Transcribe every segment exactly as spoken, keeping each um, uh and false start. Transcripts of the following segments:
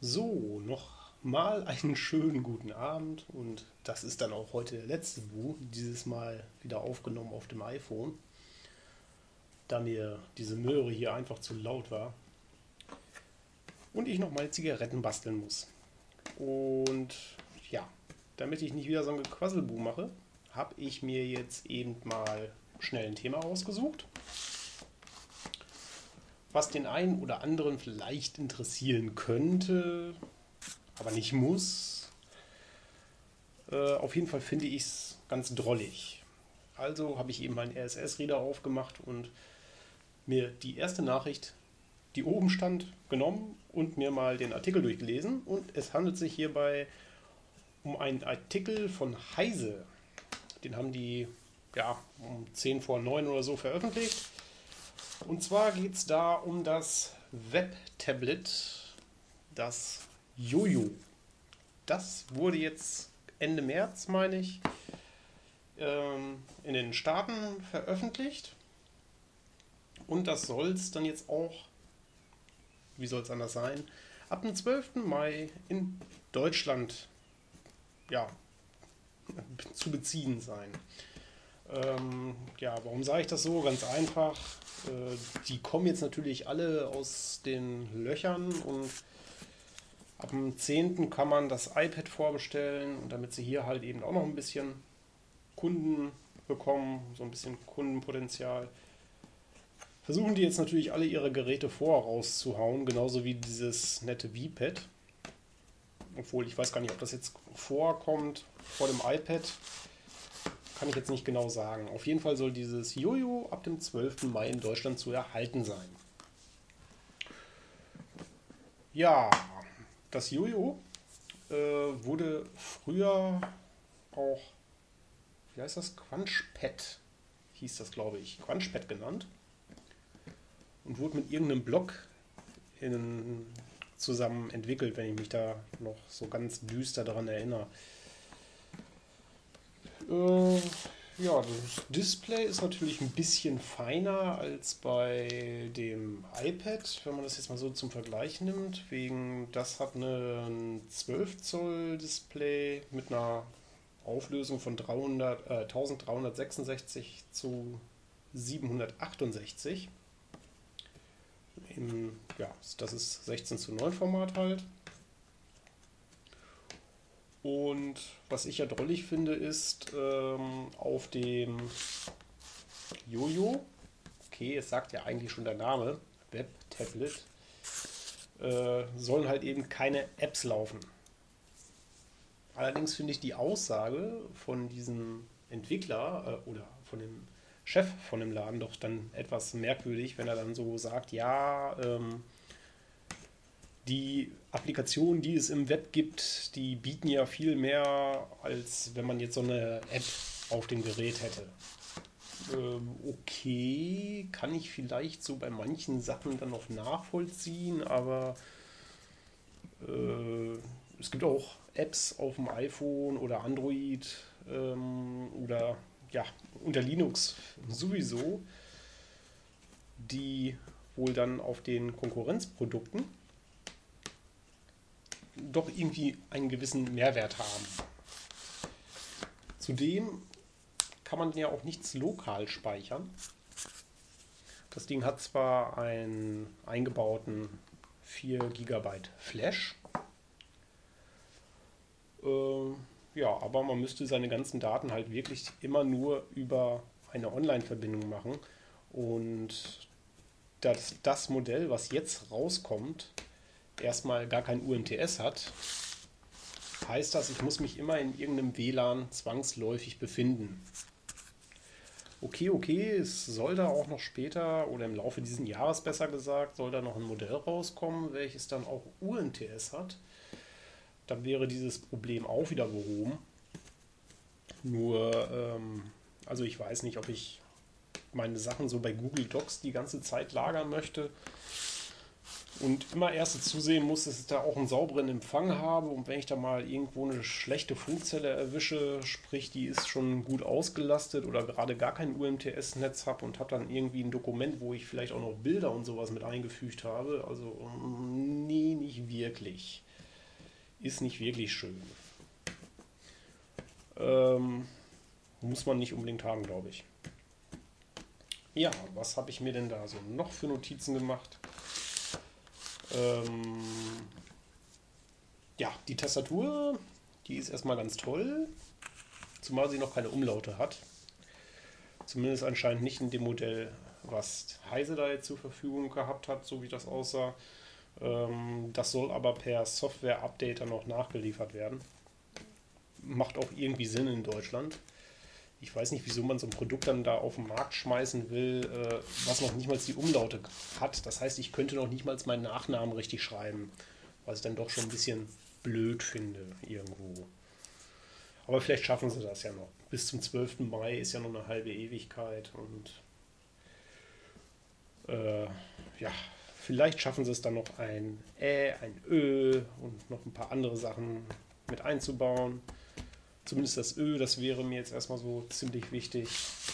So, noch mal einen schönen guten Abend und das ist dann auch heute der letzte Bu, dieses Mal wieder aufgenommen auf dem iPhone, da mir diese Möhre hier einfach zu laut war und ich noch mal Zigaretten basteln muss. Und ja, damit ich nicht wieder so ein Gequasselbu mache, habe ich mir jetzt eben mal schnell ein Thema rausgesucht, was den einen oder anderen vielleicht interessieren könnte, aber nicht muss. Äh, auf jeden Fall finde ich es ganz drollig. Also habe ich eben meinen R S S-Reader aufgemacht und mir die erste Nachricht, die oben stand, genommen und mir mal den Artikel durchgelesen. Und es handelt sich hierbei um einen Artikel von Heise. Den haben die ja, um zehn vor neun oder so veröffentlicht. Und zwar geht es da um das Web-Tablet, das Jojo. Das wurde jetzt Ende März, meine ich, ähm, in den Staaten veröffentlicht. Und das soll es dann jetzt auch, wie soll es anders sein, ab dem zwölften Mai in Deutschland ja, zu beziehen sein. Ähm, ja, warum sage ich das so? Ganz einfach. Äh, die kommen jetzt natürlich alle aus den Löchern und ab dem zehnten kann man das iPad vorbestellen und damit sie hier halt eben auch noch ein bisschen Kunden bekommen, so ein bisschen Kundenpotenzial, versuchen die jetzt natürlich alle ihre Geräte vorauszuhauen, genauso wie dieses nette V-Pad. Obwohl ich weiß gar nicht, ob das jetzt vorkommt vor dem iPad. Kann ich jetzt nicht genau sagen. Auf jeden Fall soll dieses Jojo ab dem zwölften Mai in Deutschland zu erhalten sein. Ja, das Jojo äh, wurde früher auch, wie heißt das? Crunchpad hieß das, glaube ich. Crunchpad genannt. Und wurde mit irgendeinem Blog in, zusammen entwickelt, wenn ich mich da noch so ganz düster daran erinnere. Äh, ja, das Display ist natürlich ein bisschen feiner als bei dem iPad, wenn man das jetzt mal so zum Vergleich nimmt. Wegen, das hat eine, ein zwölf Zoll Display mit einer Auflösung von dreihundert, äh, dreizehnhundertsechsundsechzig zu siebenhundertachtundsechzig. Im, ja, das ist sechzehn zu neun Format halt. Und was ich ja drollig finde, ist ähm, auf dem Jojo, okay, es sagt ja eigentlich schon der Name, Web-Tablet, äh, sollen halt eben keine Apps laufen. Allerdings finde ich die Aussage von diesem Entwickler äh, oder von dem Chef von dem Laden doch dann etwas merkwürdig, wenn er dann so sagt, ja, ähm, die Applikationen, die es im Web gibt, die bieten ja viel mehr, als wenn man jetzt so eine App auf dem Gerät hätte. Ähm, okay, kann ich vielleicht so bei manchen Sachen dann noch nachvollziehen, aber äh, es gibt auch Apps auf dem iPhone oder Android ähm, oder ja, unter Linux sowieso, die wohl dann auf den Konkurrenzprodukten doch irgendwie einen gewissen Mehrwert haben. Zudem kann man ja auch nichts lokal speichern. Das Ding hat zwar einen eingebauten vier Gigabyte Flash, äh, ja, aber man müsste seine ganzen Daten halt wirklich immer nur über eine Online-Verbindung machen. Und dass das Modell, was jetzt rauskommt, erstmal gar kein U M T S hat, heißt das, ich muss mich immer in irgendeinem W L A N zwangsläufig befinden. Okay, okay, es soll da auch noch später oder im Laufe dieses Jahres besser gesagt, soll da noch ein Modell rauskommen, welches dann auch U M T S hat. Dann wäre dieses Problem auch wieder behoben. Nur, ähm, also ich weiß nicht, ob ich meine Sachen so bei Google Docs die ganze Zeit lagern möchte und immer erst zusehen muss, dass ich da auch einen sauberen Empfang habe. Und wenn ich da mal irgendwo eine schlechte Funkzelle erwische, sprich, die ist schon gut ausgelastet oder gerade gar kein U M T S-Netz habe und habe dann irgendwie ein Dokument, wo ich vielleicht auch noch Bilder und sowas mit eingefügt habe. Also, nee, nicht wirklich. ist nicht wirklich schön. Ähm, muss man nicht unbedingt haben, glaube ich. Ja, was habe ich mir denn da so noch für Notizen gemacht? Ähm, ja, die Tastatur, die ist erstmal ganz toll, zumal sie noch keine Umlaute hat. Zumindest anscheinend nicht in dem Modell, was Heise da jetzt zur Verfügung gehabt hat, so wie das aussah. Ähm, das soll aber per Software-Update dann noch nachgeliefert werden. Macht auch irgendwie Sinn in Deutschland. Ich weiß nicht, wieso man so ein Produkt dann da auf den Markt schmeißen will, äh, was noch nicht mal die Umlaute hat. Das heißt, ich könnte noch nicht mal meinen Nachnamen richtig schreiben, was ich dann doch schon ein bisschen blöd finde irgendwo. Aber vielleicht schaffen sie das ja noch. Bis zum zwölften Mai ist ja noch eine halbe Ewigkeit und äh, ja, vielleicht schaffen sie es dann noch ein Ä, ein Ö und noch ein paar andere Sachen mit einzubauen. Zumindest das Ö, das wäre mir jetzt erstmal so ziemlich wichtig.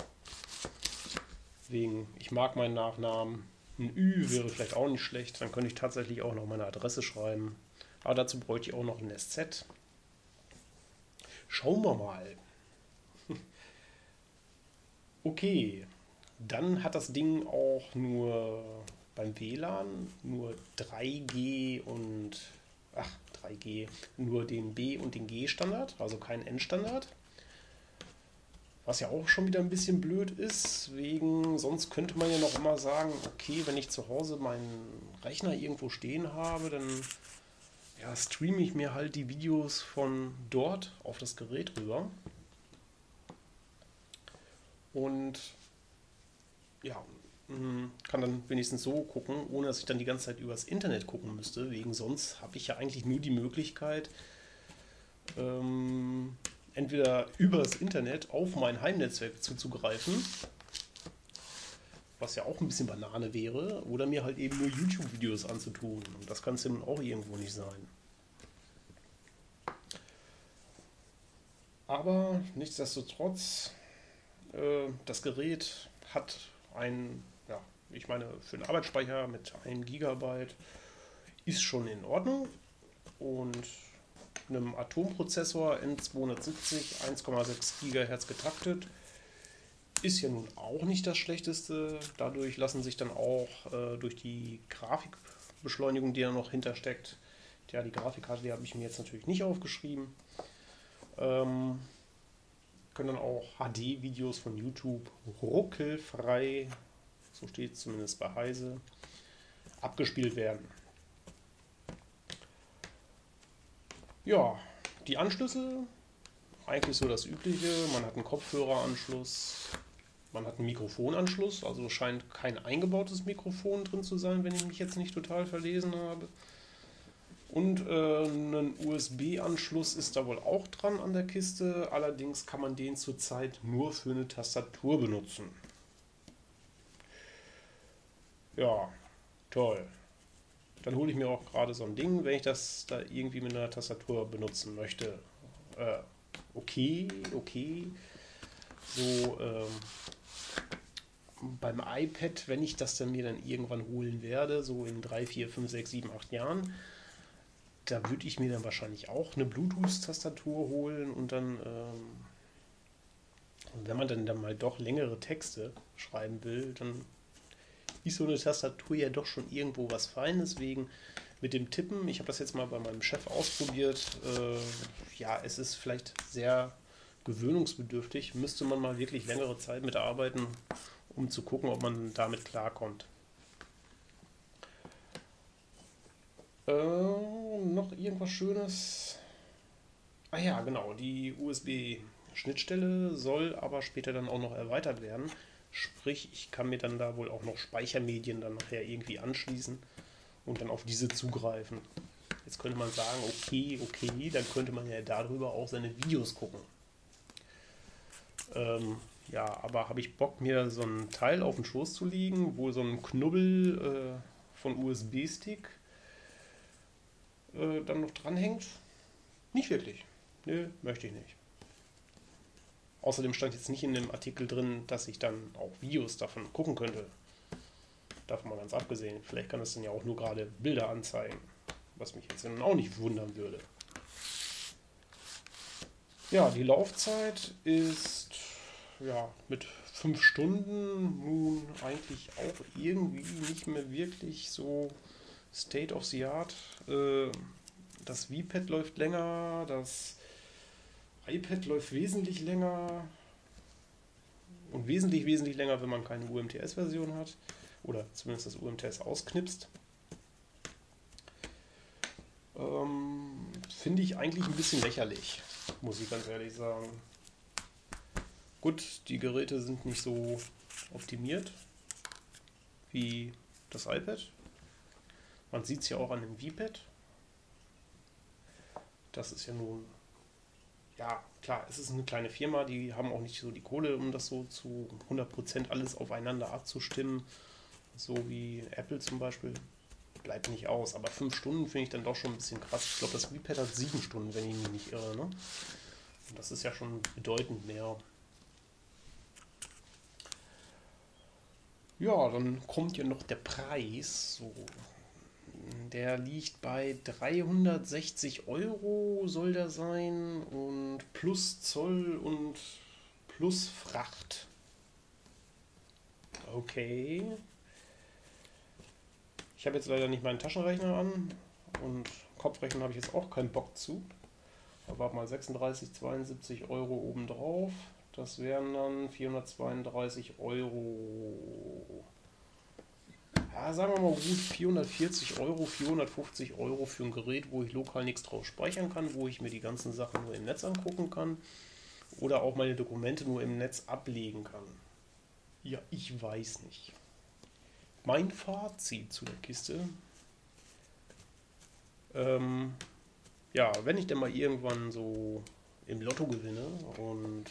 Wegen, ich mag meinen Nachnamen. Ein Ü wäre vielleicht auch nicht schlecht. Dann könnte ich tatsächlich auch noch meine Adresse schreiben. Aber dazu bräuchte ich auch noch ein S Z. Schauen wir mal. Okay, dann hat das Ding auch nur beim W L A N nur drei G und ach, drei G, nur den B- und den G-Standard, also kein N-Standard. Was ja auch schon wieder ein bisschen blöd ist, wegen, sonst könnte man ja noch immer sagen, okay, wenn ich zu Hause meinen Rechner irgendwo stehen habe, dann ja, streame ich mir halt die Videos von dort auf das Gerät rüber. Und ja, kann dann wenigstens so gucken, ohne dass ich dann die ganze Zeit übers Internet gucken müsste. Wegen sonst habe ich ja eigentlich nur die Möglichkeit, ähm, entweder übers Internet auf mein Heimnetzwerk zuzugreifen, was ja auch ein bisschen Banane wäre, oder mir halt eben nur YouTube-Videos anzutun. Und das kann es dann auch irgendwo nicht sein. Aber nichtsdestotrotz, äh, das Gerät hat einen, ja, ich meine, für einen Arbeitsspeicher mit einem Gigabyte ist schon in Ordnung. Und einem Atomprozessor N zweihundertsiebzig, eins Komma sechs Gigahertz getaktet, ist ja nun auch nicht das Schlechteste. Dadurch lassen sich dann auch äh, durch die Grafikbeschleunigung, die da noch hintersteckt, ja, die Grafikkarte, die habe ich mir jetzt natürlich nicht aufgeschrieben, ähm, können dann auch H D-Videos von YouTube ruckelfrei, so steht es zumindest bei Heise, abgespielt werden. Ja, die Anschlüsse, eigentlich so das Übliche. Man hat einen Kopfhöreranschluss, man hat einen Mikrofonanschluss, also scheint kein eingebautes Mikrofon drin zu sein, wenn ich mich jetzt nicht total verlesen habe. Und äh, ein U S B-Anschluss ist da wohl auch dran an der Kiste, allerdings kann man den zurzeit nur für eine Tastatur benutzen. Ja, toll. Dann hole ich mir auch gerade so ein Ding, wenn ich das da irgendwie mit einer Tastatur benutzen möchte. Äh, okay, okay. So ähm, beim iPad, wenn ich das dann mir dann irgendwann holen werde, so in drei, vier, fünf, sechs, sieben, acht Jahren, da würde ich mir dann wahrscheinlich auch eine Bluetooth-Tastatur holen und dann, ähm, wenn man dann, dann mal doch längere Texte schreiben will, dann ist so eine Tastatur ja doch schon irgendwo was Feines, wegen mit dem Tippen. Ich habe das jetzt mal bei meinem Chef ausprobiert. Äh, ja, es ist vielleicht sehr gewöhnungsbedürftig. Müsste man mal wirklich längere Zeit mitarbeiten, um zu gucken, ob man damit klarkommt. Äh, noch irgendwas Schönes? Ah ja, genau. Die U S B-Schnittstelle soll aber später dann auch noch erweitert werden. Sprich, ich kann mir dann da wohl auch noch Speichermedien dann nachher irgendwie anschließen und dann auf diese zugreifen. Jetzt könnte man sagen, okay, okay, dann könnte man ja darüber auch seine Videos gucken. Ähm, ja, aber habe ich Bock, mir so ein Teil auf den Schoß zu legen, wo so ein Knubbel äh, von U S B-Stick äh, dann noch dranhängt? Nicht wirklich. Nö, möchte ich nicht. Außerdem stand jetzt nicht in dem Artikel drin, dass ich dann auch Videos davon gucken könnte. Davon mal ganz abgesehen. Vielleicht kann es dann ja auch nur gerade Bilder anzeigen. Was mich jetzt dann auch nicht wundern würde. Ja, die Laufzeit ist ja mit fünf Stunden nun eigentlich auch irgendwie nicht mehr wirklich so State of the Art. Äh, das V-Pad läuft länger, das iPad läuft wesentlich länger und wesentlich, wesentlich länger, wenn man keine U M T S-Version hat oder zumindest das U M T S ausknipst. Ähm, Finde ich eigentlich ein bisschen lächerlich, muss ich ganz ehrlich sagen. Gut, die Geräte sind nicht so optimiert wie das iPad. Man sieht es ja auch an dem V-Pad. Das ist ja nun, ja klar, es ist eine kleine Firma, die haben auch nicht so die Kohle, um das so zu hundert Prozent alles aufeinander abzustimmen. So wie Apple zum Beispiel. Bleibt nicht aus, aber fünf Stunden finde ich dann doch schon ein bisschen krass. Ich glaube, das V-Pad hat sieben Stunden, wenn ich mich nicht irre. Ne? Und das ist ja schon bedeutend mehr. Ja, dann kommt ja noch der Preis. So, der liegt bei dreihundertsechzig Euro soll der sein und plus Zoll und plus Fracht. Okay. Ich habe jetzt leider nicht meinen Taschenrechner an und Kopfrechnen habe ich jetzt auch keinen Bock zu. Aber mal sechsunddreißig, zweiundsiebzig Euro obendrauf. Das wären dann vierhundertzweiunddreißig Euro. Ja, sagen wir mal gut vierhundertvierzig Euro, vierhundertfünfzig Euro für ein Gerät, wo ich lokal nichts drauf speichern kann, wo ich mir die ganzen Sachen nur im Netz angucken kann oder auch meine Dokumente nur im Netz ablegen kann. Ja, ich weiß nicht. Mein Fazit zu der Kiste. Ähm, ja, wenn ich denn mal irgendwann so im Lotto gewinne und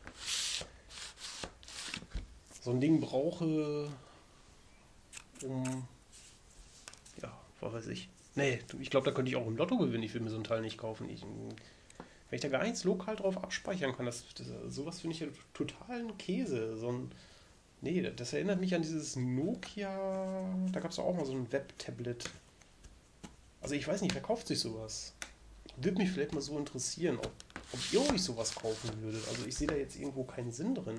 so ein Ding brauche, um, ja, was weiß ich. Nee, ich glaube, da könnte ich auch im Lotto gewinnen. Ich will mir so ein Teil nicht kaufen. Ich, wenn ich da gar nichts lokal drauf abspeichern kann, das, das, sowas finde ich ja totalen Käse. So ein, nee, das erinnert mich an dieses Nokia, da gab es auch mal so ein Web-Tablet. Also ich weiß nicht, wer kauft sich sowas? Würde mich vielleicht mal so interessieren, ob, ob ihr euch sowas kaufen würdet. Also ich sehe da jetzt irgendwo keinen Sinn drin.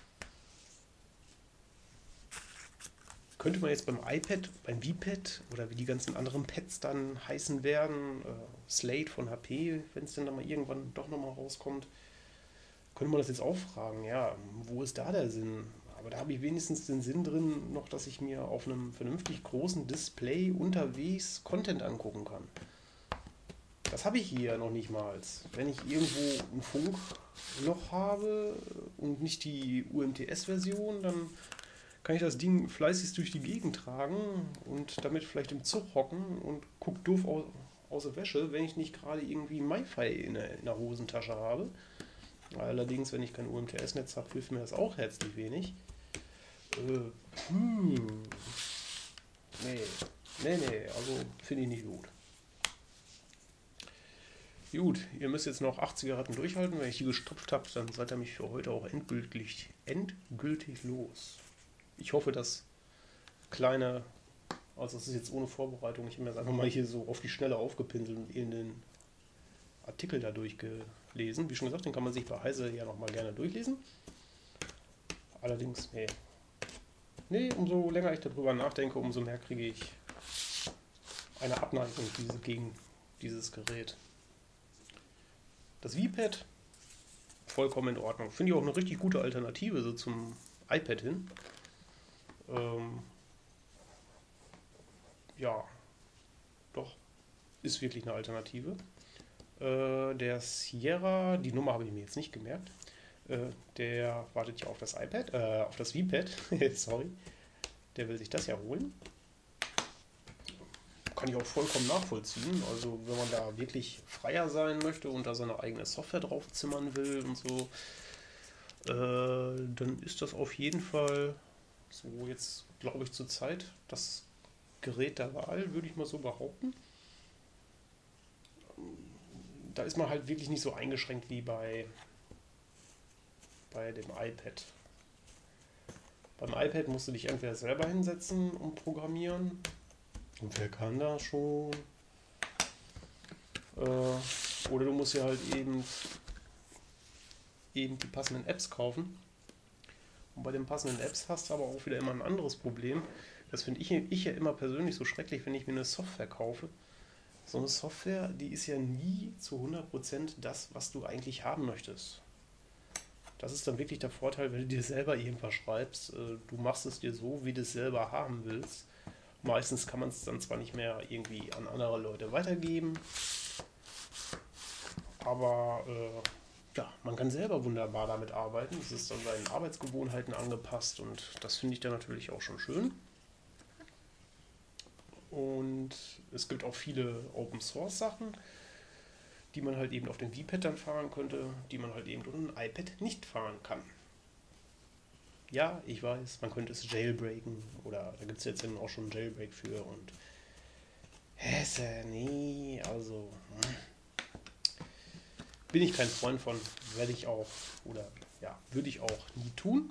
Könnte man jetzt beim iPad, beim V-Pad oder wie die ganzen anderen Pads dann heißen werden, äh, Slate von H P, wenn es denn dann mal irgendwann doch nochmal rauskommt, könnte man das jetzt auch fragen, ja, wo ist da der Sinn? Aber da habe ich wenigstens den Sinn drin, noch, dass ich mir auf einem vernünftig großen Display unterwegs Content angucken kann. Das habe ich hier noch nicht mal. Wenn ich irgendwo ein Funkloch habe und nicht die U M T S-Version, dann kann ich das Ding fleißig durch die Gegend tragen und damit vielleicht im Zug hocken und guck doof aus, aus der Wäsche, wenn ich nicht gerade irgendwie MiFi in der, in der Hosentasche habe. Allerdings, wenn ich kein U M T S-Netz habe, hilft mir das auch herzlich wenig. Äh, hm. Nee, nee, nee, also finde ich nicht gut. Gut, ihr müsst jetzt noch acht Zigaretten durchhalten. Wenn ich die gestopft habe, dann seid ihr mich für heute auch endgültig, endgültig los. Ich hoffe, das kleine, also das ist jetzt ohne Vorbereitung, ich habe mir das einfach mal hier so auf die Schnelle aufgepinselt und in den Artikel da durchgelesen. Wie schon gesagt, den kann man sich bei Heise ja nochmal gerne durchlesen. Allerdings, nee. Nee, umso länger ich darüber nachdenke, umso mehr kriege ich eine Abneigung diese, gegen dieses Gerät. Das V-Pad, vollkommen in Ordnung. Finde ich auch eine richtig gute Alternative so zum iPad hin. Ähm, ja, doch, ist wirklich eine Alternative. Äh, der Sierra, die Nummer habe ich mir jetzt nicht gemerkt, äh, der wartet ja auf das iPad, äh, auf das V-Pad, sorry. Der will sich das ja holen. Kann ich auch vollkommen nachvollziehen. Also wenn man da wirklich freier sein möchte und da seine eigene Software draufzimmern will und so, äh, dann ist das auf jeden Fall so jetzt, glaube ich, zur Zeit das Gerät der Wahl, würde ich mal so behaupten. Da ist man halt wirklich nicht so eingeschränkt wie bei, bei dem iPad. Beim iPad musst du dich entweder selber hinsetzen und programmieren. Und wer kann das schon? Äh, oder du musst ja halt eben eben die passenden Apps kaufen. Und bei den passenden Apps hast du aber auch wieder immer ein anderes Problem. Das finde ich, ich ja immer persönlich so schrecklich, wenn ich mir eine Software kaufe. So eine Software, die ist ja nie zu hundert Prozent das, was du eigentlich haben möchtest. Das ist dann wirklich der Vorteil, wenn du dir selber irgendwas schreibst. Du machst es dir so, wie du es selber haben willst. Meistens kann man es dann zwar nicht mehr irgendwie an andere Leute weitergeben, aber äh, ja, man kann selber wunderbar damit arbeiten. Es ist dann seinen Arbeitsgewohnheiten angepasst und das finde ich dann natürlich auch schon schön. Und es gibt auch viele Open-Source-Sachen, die man halt eben auf dem V-Pad dann fahren könnte, die man halt eben auf einem iPad nicht fahren kann. Ja, ich weiß, man könnte es jailbreaken oder da gibt es jetzt eben auch schon einen Jailbreak für und Hesse, nee, also hm. bin ich kein Freund von, werde ich auch oder ja, würde ich auch nie tun.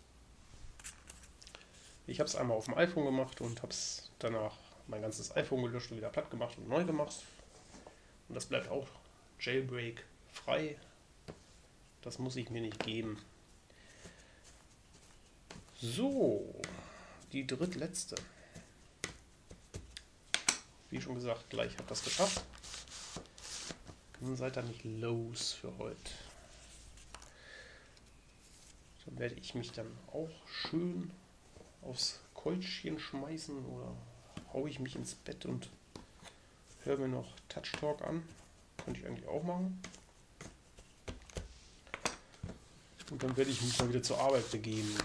Ich habe es einmal auf dem iPhone gemacht und habe es danach mein ganzes iPhone gelöscht und wieder platt gemacht und neu gemacht. Und das bleibt auch Jailbreak frei. Das muss ich mir nicht geben. So, die drittletzte. Wie schon gesagt, gleich hat das geschafft. Dann seid ihr nicht los für heute. Dann werde ich mich dann auch schön aufs Käutchen schmeißen oder haue ich mich ins Bett und höre mir noch Touch Talk an. Könnte ich eigentlich auch machen. Und dann werde ich mich mal wieder zur Arbeit begeben.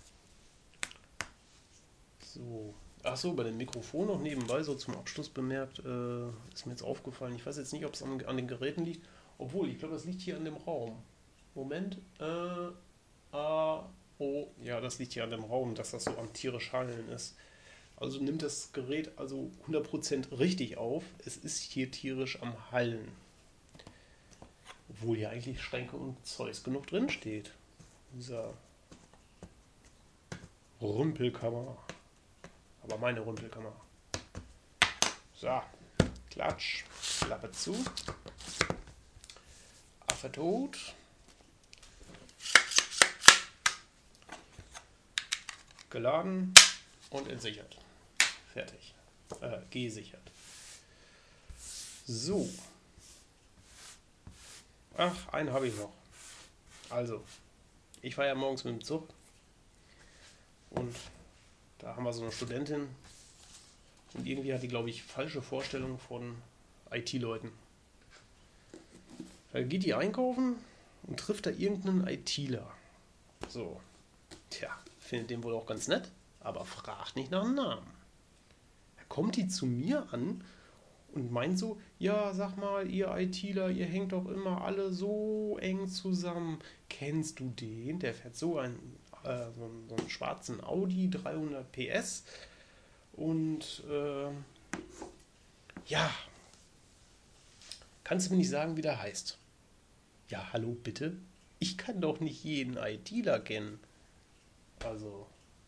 So. Achso, bei dem Mikrofon noch nebenbei, so zum Abschluss bemerkt, äh, ist mir jetzt aufgefallen. Ich weiß jetzt nicht, ob es an, an den Geräten liegt. Obwohl, ich glaube, das liegt hier an dem Raum. Moment. Äh, ah, oh, ja, das liegt hier an dem Raum, dass das so am tierisch Hallen ist. Also nimmt das Gerät also hundert Prozent richtig auf. Es ist hier tierisch am Hallen. Obwohl hier eigentlich Schränke und Zeugs genug drin steht. Dieser Rümpelkammer. Aber meine Rümpelkammer. So, Klatsch, Klappe zu. Affe tot. Geladen und entsichert. Fertig. Äh, gesichert. So. Ach, einen habe ich noch. Also, ich war ja morgens mit dem Zug und da haben wir so eine Studentin und irgendwie hat die, glaube ich, falsche Vorstellungen von I T-Leuten. Da geht die einkaufen und trifft da irgendeinen ITler. So, tja, findet den wohl auch ganz nett, aber fragt nicht nach dem Namen. Da kommt die zu mir an und meint so, ja, sag mal, ihr ITler, ihr hängt doch immer alle so eng zusammen. Kennst du den? Der fährt so einen, äh, so einen, so einen schwarzen Audi, dreihundert P S. Und äh, ja, kannst du mir nicht sagen, wie der heißt? Ja, hallo, bitte? Ich kann doch nicht jeden ITler kennen. Also,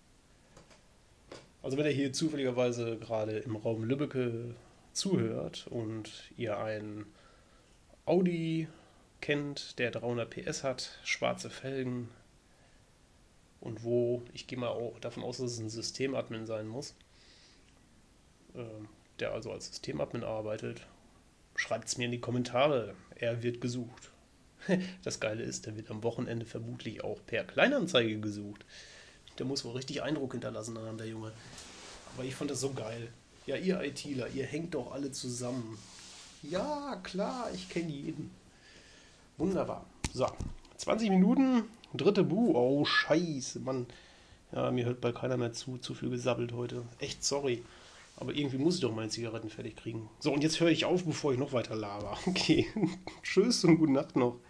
also wenn er hier zufälligerweise gerade im Raum Lübbecke zuhört und ihr einen Audi kennt, der dreihundert P S hat, schwarze Felgen und wo, ich gehe mal auch davon aus, dass es ein Systemadmin sein muss, äh, der also als Systemadmin arbeitet, schreibt es mir in die Kommentare. Er wird gesucht. Das Geile ist, der wird am Wochenende vermutlich auch per Kleinanzeige gesucht. Der muss wohl richtig Eindruck hinterlassen haben, der Junge. Aber ich fand das so geil. Ja, ihr ITler, ihr hängt doch alle zusammen. Ja, klar, ich kenne jeden. Wunderbar. So, zwanzig Minuten, dritte Bu. Oh, scheiße, Mann. Ja, mir hört bald keiner mehr zu. Zu viel gesabbelt heute. Echt sorry. Aber irgendwie muss ich doch meine Zigaretten fertig kriegen. So, und jetzt höre ich auf, bevor ich noch weiter laber. Okay, tschüss und gute Nacht noch.